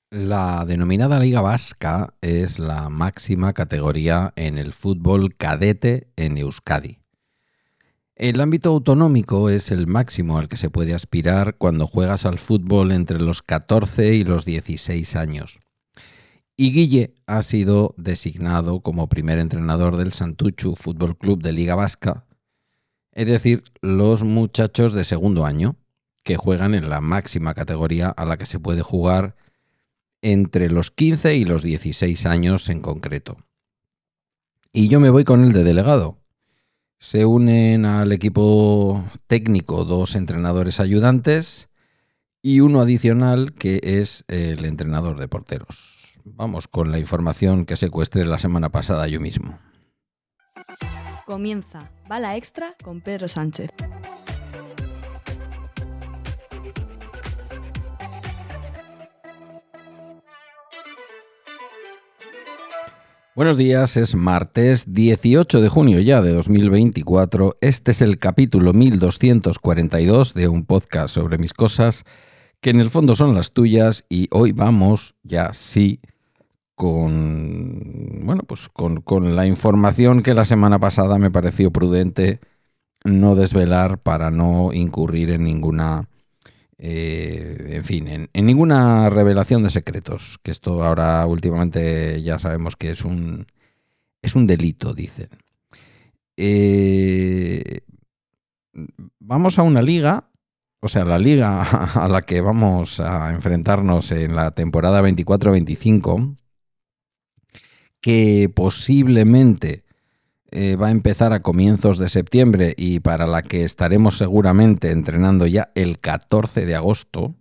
La denominada Liga Vasca es la máxima categoría en el fútbol cadete en Euskadi. El ámbito autonómico es el máximo al que se puede aspirar cuando juegas al fútbol entre los 14 y los 16 años. Y Guille ha sido designado como primer entrenador del Santutxu Fútbol Club de Liga Vasca, es decir, los muchachos de segundo año que juegan en la máxima categoría a la que se puede jugar entre los 15 y los 16 años en concreto. Y yo me voy con el de delegado. Se unen al equipo técnico 2 entrenadores ayudantes y uno adicional que es el entrenador de porteros. Vamos con la información que secuestré la semana pasada yo mismo. Comienza Bala Extra con Pedro Sánchez. Buenos días, es martes 18 de junio ya de 2024. Este es el capítulo 1242 de un podcast sobre mis cosas, que en el fondo son las tuyas, y hoy vamos ya sí con la información que la semana pasada me pareció prudente no desvelar para no incurrir en ninguna en ninguna revelación de secretos, que esto ahora últimamente ya sabemos que es un delito, dicen. Vamos a una liga, o sea, la liga a la que vamos a enfrentarnos en la temporada 24-25, que posiblemente va a empezar a comienzos de septiembre y para la que estaremos seguramente entrenando ya el 14 de agosto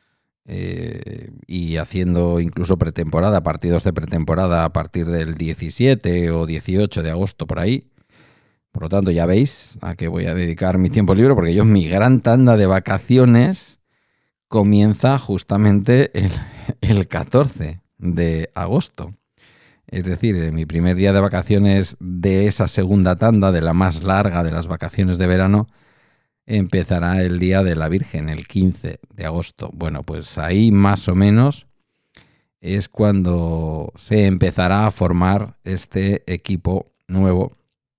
y haciendo incluso pretemporada, partidos de pretemporada a partir del 17 o 18 de agosto por ahí. Por lo tanto, ya veis a qué voy a dedicar mi tiempo libre, porque mi gran tanda de vacaciones comienza justamente el 14 de agosto. Es decir, mi primer día de vacaciones de esa segunda tanda, de la más larga de las vacaciones de verano, empezará el Día de la Virgen, el 15 de agosto. Bueno, pues ahí más o menos es cuando se empezará a formar este equipo nuevo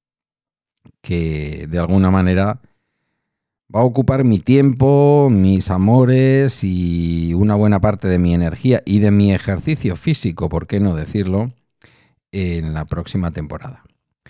que de alguna manera va a ocupar mi tiempo, mis amores y una buena parte de mi energía y de mi ejercicio físico, ¿por qué no decirlo?, en la próxima temporada.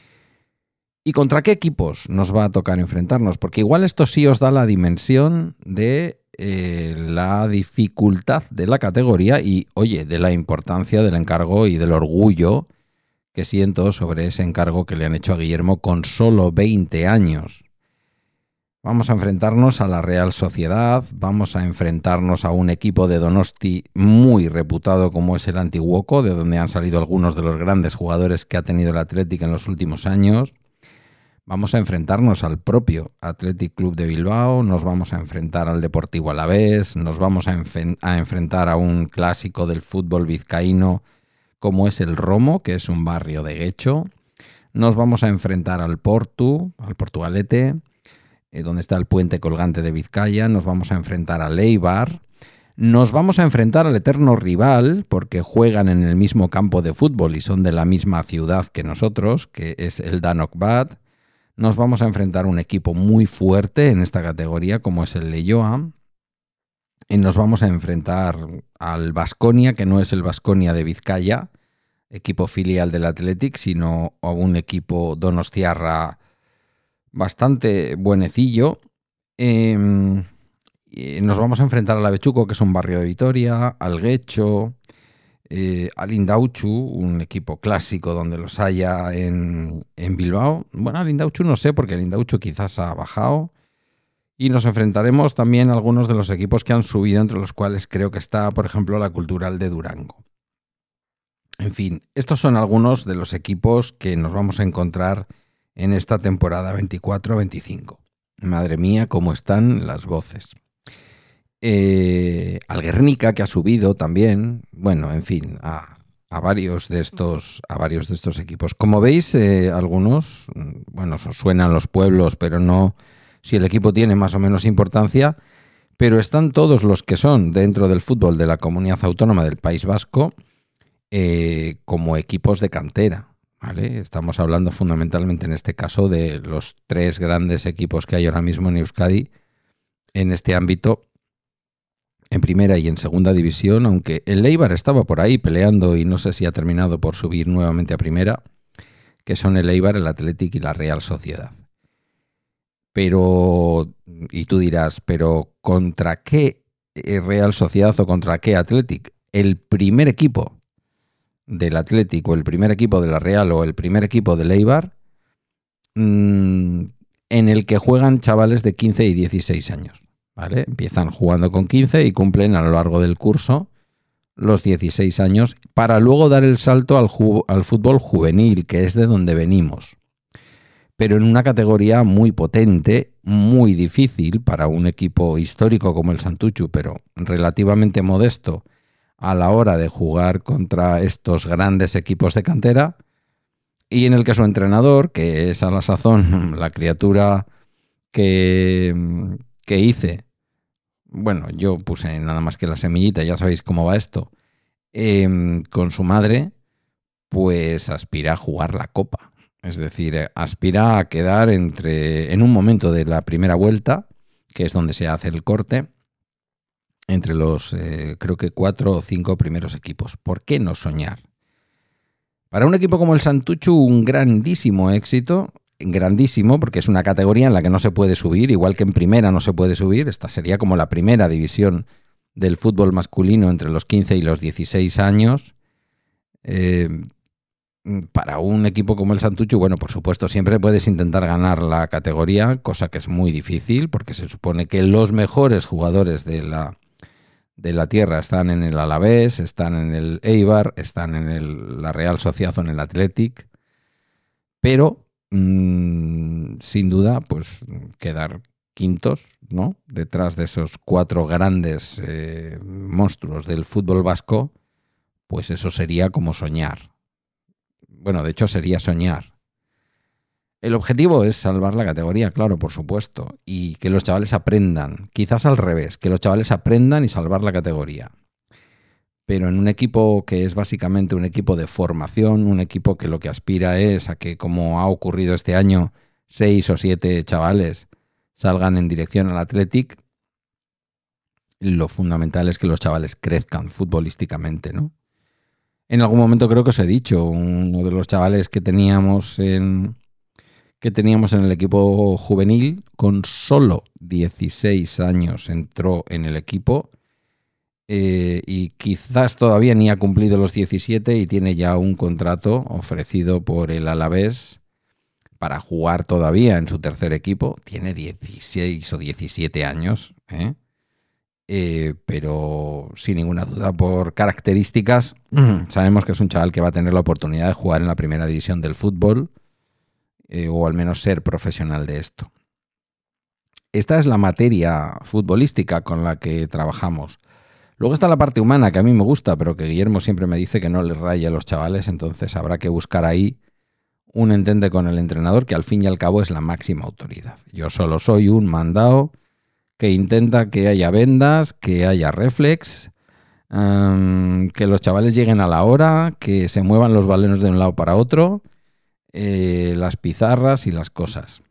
¿Y contra qué equipos nos va a tocar enfrentarnos? Porque igual esto sí os da la dimensión de la dificultad de la categoría y, oye, de la importancia del encargo y del orgullo que siento sobre ese encargo que le han hecho a Guillermo con solo 20 años. Vamos a enfrentarnos a la Real Sociedad, vamos a enfrentarnos a un equipo de Donosti muy reputado como es el Antiguoco, de donde han salido algunos de los grandes jugadores que ha tenido el Athletic en los últimos años. Vamos a enfrentarnos al propio Athletic Club de Bilbao, nos vamos a enfrentar al Deportivo Alavés, nos vamos a enfrentar a un clásico del fútbol vizcaíno como es el Romo, que es un barrio de Guecho. Nos vamos a enfrentar al Portugalete, donde está el puente colgante de Vizcaya. Nos vamos a enfrentar al Eibar. Nos vamos a enfrentar al eterno rival, porque juegan en el mismo campo de fútbol y son de la misma ciudad que nosotros, que es el Danok Bad. Nos vamos a enfrentar a un equipo muy fuerte en esta categoría, como es el Leioa. Y nos vamos a enfrentar al Baskonia, que no es el Baskonia de Vizcaya, equipo filial del Athletic, sino a un equipo donostiarra bastante buenecillo. Nos vamos a enfrentar al Avechuco, que es un barrio de Vitoria, al Guecho, al Indautxu, un equipo clásico donde los haya en Bilbao. Bueno, al Indautxu no sé, porque el Indautxu quizás ha bajado. Y nos enfrentaremos también a algunos de los equipos que han subido, entre los cuales creo que está, por ejemplo, la Cultural de Durango. En fin, estos son algunos de los equipos que nos vamos a encontrar en esta temporada 24-25. Madre mía, cómo están las voces. Al Guernica, que ha subido también. Bueno, en fin, a varios de estos equipos. Como veis, algunos, os suenan los pueblos, pero no si el equipo tiene más o menos importancia. pero están todos los que son dentro del fútbol de la Comunidad Autónoma del País Vasco como equipos de cantera, ¿vale? Estamos hablando fundamentalmente en este caso de los 3 grandes equipos que hay ahora mismo en Euskadi en este ámbito, en primera y en segunda división, aunque el Eibar estaba por ahí peleando y no sé si ha terminado por subir nuevamente a primera, que son el Eibar, el Athletic y la Real Sociedad. Pero, y tú dirás, ¿pero contra qué Real Sociedad o contra qué Athletic? El primer equipo del Athletic o el primer equipo de la Real o el primer equipo del Eibar, en el que juegan chavales de 15 y 16 años. ¿Vale? Empiezan jugando con 15 y cumplen a lo largo del curso los 16 años para luego dar el salto al fútbol juvenil, que es de donde venimos. Pero en una categoría muy potente, muy difícil para un equipo histórico como el Santuchu, pero relativamente modesto a la hora de jugar contra estos grandes equipos de cantera, y en el que su entrenador, que es a la sazón la criatura que hice, bueno, yo puse nada más que la semillita, ya sabéis cómo va esto, con su madre, pues aspira a jugar la Copa. Es decir, aspira a quedar en un momento de la primera vuelta, que es donde se hace el corte, entre los, creo que 4 o 5 primeros equipos. ¿Por qué no soñar? Para un equipo como el Santuchu, un grandísimo éxito, grandísimo, porque es una categoría en la que no se puede subir, igual que en primera no se puede subir. Esta sería como la primera división del fútbol masculino entre los 15 y los 16 años. Para un equipo como el Santuchu, bueno, por supuesto, siempre puedes intentar ganar la categoría, cosa que es muy difícil, porque se supone que los mejores jugadores de la tierra están en el Alavés, están en el Eibar, están en la Real Sociedad o en el Athletic, pero sin duda, pues quedar quintos, ¿no?, detrás de esos 4 grandes monstruos del fútbol vasco, pues eso sería como soñar. Bueno, de hecho sería soñar. El objetivo es salvar la categoría, claro, por supuesto, y que los chavales aprendan, quizás al revés, que los chavales aprendan y salvar la categoría. Pero en un equipo que es básicamente un equipo de formación, un equipo que lo que aspira es a que, como ha ocurrido este año, 6 o 7 chavales salgan en dirección al Athletic, lo fundamental es que los chavales crezcan futbolísticamente, ¿no? En algún momento creo que os he dicho, uno de los chavales que teníamos en el equipo juvenil, con solo 16 años entró en el equipo y quizás todavía ni ha cumplido los 17 y tiene ya un contrato ofrecido por el Alavés para jugar todavía en su tercer equipo. Tiene 16 o 17 años, pero sin ninguna duda, por características, sabemos que es un chaval que va a tener la oportunidad de jugar en la primera división del fútbol, o al menos ser profesional de esto. Esta es la materia futbolística con la que trabajamos. Luego está la parte humana, que a mí me gusta, pero que Guillermo siempre me dice que no le raya a los chavales, entonces habrá que buscar ahí un entende con el entrenador, que al fin y al cabo es la máxima autoridad. Yo solo soy un mandado que intenta que haya vendas, que haya reflex, que los chavales lleguen a la hora, que se muevan los balones de un lado para otro, las pizarras y las cosas.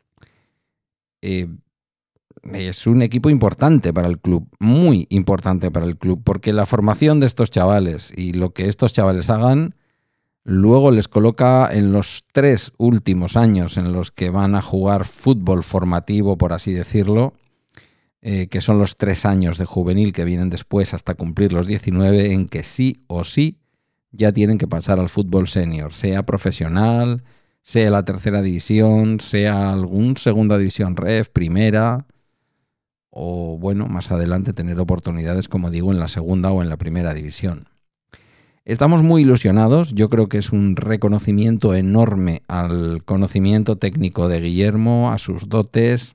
Es un equipo importante para el club, muy importante para el club, porque la formación de estos chavales y lo que estos chavales hagan luego les coloca en los 3 últimos años en los que van a jugar fútbol formativo, por así decirlo, que son los 3 años de juvenil que vienen después hasta cumplir los 19, en que sí o sí ya tienen que pasar al fútbol senior, sea profesional, sea la tercera división, sea algún segunda división ref, primera, o bueno, más adelante tener oportunidades, como digo, en la segunda o en la primera división. Estamos muy ilusionados, yo creo que es un reconocimiento enorme al conocimiento técnico de Guillermo, a sus dotes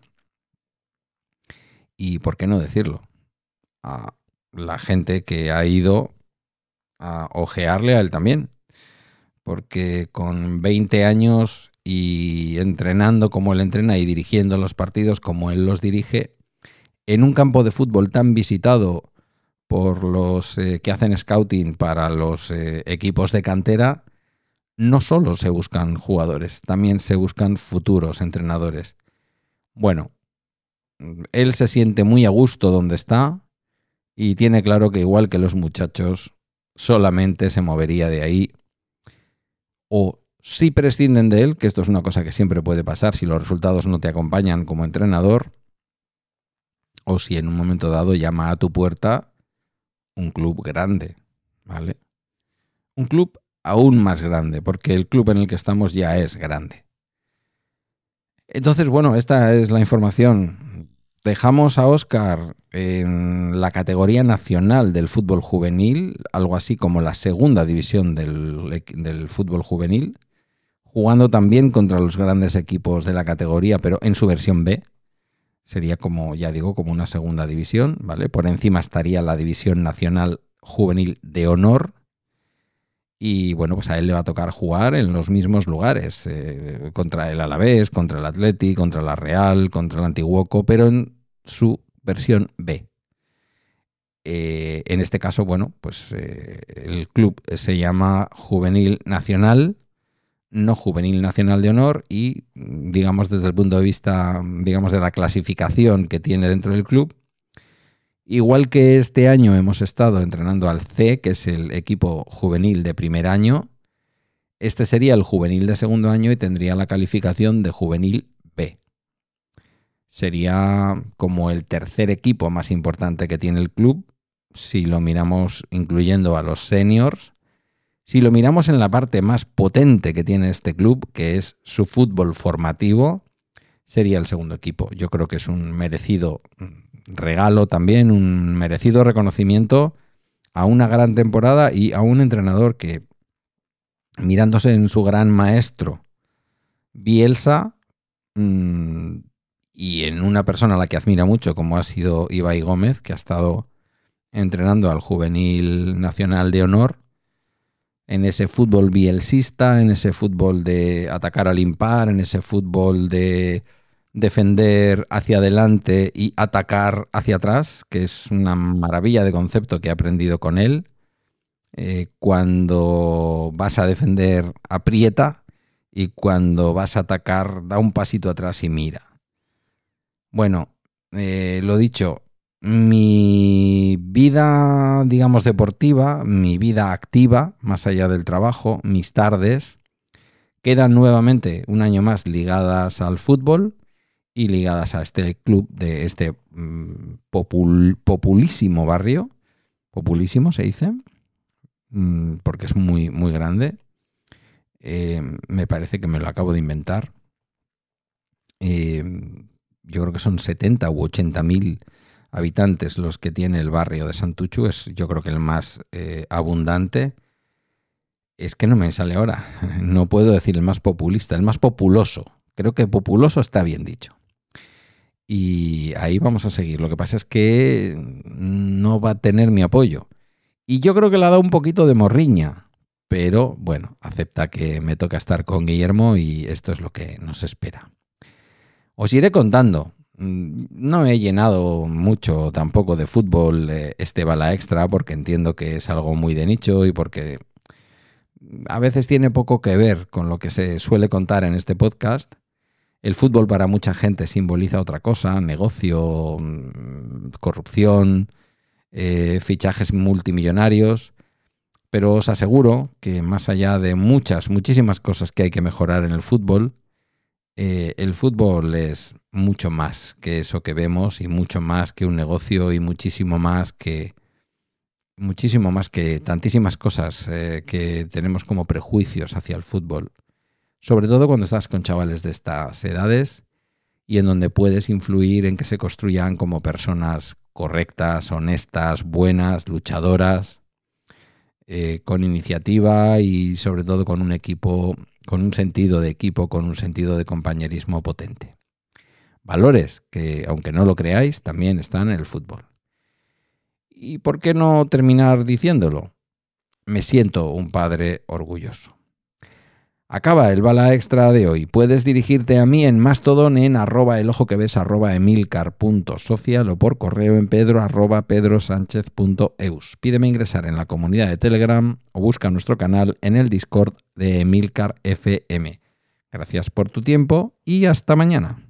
y, ¿por qué no decirlo?, a la gente que ha ido a ojearle a él también, porque con 20 años y entrenando como él entrena y dirigiendo los partidos como él los dirige, en un campo de fútbol tan visitado por los que hacen scouting para los equipos de cantera, no solo se buscan jugadores, también se buscan futuros entrenadores. Bueno, él se siente muy a gusto donde está y tiene claro que igual que los muchachos, solamente se movería de ahí. O si prescinden de él, que esto es una cosa que siempre puede pasar si los resultados no te acompañan como entrenador, o si en un momento dado llama a tu puerta un club grande, ¿vale? Un club aún más grande, porque el club en el que estamos ya es grande. Entonces, bueno, esta es la información. Dejamos a Óscar en la categoría nacional del fútbol juvenil, algo así como la segunda división del fútbol juvenil, jugando también contra los grandes equipos de la categoría, pero en su versión B. Sería como, ya digo, como una segunda división, ¿vale? Por encima estaría la división nacional juvenil de honor. Y bueno, pues a él le va a tocar jugar en los mismos lugares, contra el Alavés, contra el Atleti, contra la Real, contra el Antiguoco, pero en su versión B. En este caso, bueno, pues el club se llama Juvenil Nacional, no Juvenil Nacional de Honor, y digamos desde el punto de vista, digamos, de la clasificación que tiene dentro del club, igual que este año hemos estado entrenando al C, que es el equipo juvenil de primer año, este sería el juvenil de segundo año y tendría la calificación de juvenil B. Sería como el tercer equipo más importante que tiene el club, si lo miramos incluyendo a los seniors. Si lo miramos en la parte más potente que tiene este club, que es su fútbol formativo, sería el segundo equipo. Yo creo que es un merecido regalo también, un merecido reconocimiento a una gran temporada y a un entrenador que, mirándose en su gran maestro Bielsa, y en una persona a la que admira mucho, como ha sido Ibai Gómez, que ha estado entrenando al Juvenil Nacional de Honor, en ese fútbol bielsista, en ese fútbol de atacar al impar, en ese fútbol de defender hacia adelante y atacar hacia atrás, que es una maravilla de concepto que he aprendido con él. Cuando vas a defender, aprieta, y cuando vas a atacar, da un pasito atrás y mira. Bueno, lo dicho, mi vida, digamos, deportiva, mi vida activa, más allá del trabajo, mis tardes, quedan nuevamente un año más ligadas al fútbol y ligadas a este club de este populísimo barrio. Populísimo se dice, porque es muy, muy grande. Me parece que me lo acabo de inventar. Yo creo que son 70 u 80.000 habitantes los que tiene el barrio de Santuchu. Es, yo creo que el más abundante. Es que no me sale ahora. No puedo decir el más populista, el más populoso. Creo que populoso está bien dicho. Y ahí vamos a seguir. Lo que pasa es que no va a tener mi apoyo. Y yo creo que le ha dado un poquito de morriña. Pero bueno, acepta que me toca estar con Guillermo y esto es lo que nos espera. Os iré contando. No he llenado mucho tampoco de fútbol este Bala Extra porque entiendo que es algo muy de nicho y porque a veces tiene poco que ver con lo que se suele contar en este podcast. El fútbol para mucha gente simboliza otra cosa: negocio, corrupción, fichajes multimillonarios. Pero os aseguro que más allá de muchísimas cosas que hay que mejorar en el fútbol es mucho más que eso que vemos y mucho más que un negocio y muchísimo más que tantísimas cosas que tenemos como prejuicios hacia el fútbol. Sobre todo cuando estás con chavales de estas edades y en donde puedes influir en que se construyan como personas correctas, honestas, buenas, luchadoras, con iniciativa y sobre todo con un equipo, con un sentido de equipo, con un sentido de compañerismo potente. Valores que, aunque no lo creáis, también están en el fútbol. ¿Y por qué no terminar diciéndolo? Me siento un padre orgulloso. Acaba el bala extra de hoy. Puedes dirigirte a mí en Mastodon en @elojoqueves @emilcar.social o por correo en pedro@pedrosanchez.eus. Pídeme ingresar en la comunidad de Telegram o busca nuestro canal en el Discord de Emilcar FM. Gracias por tu tiempo y hasta mañana.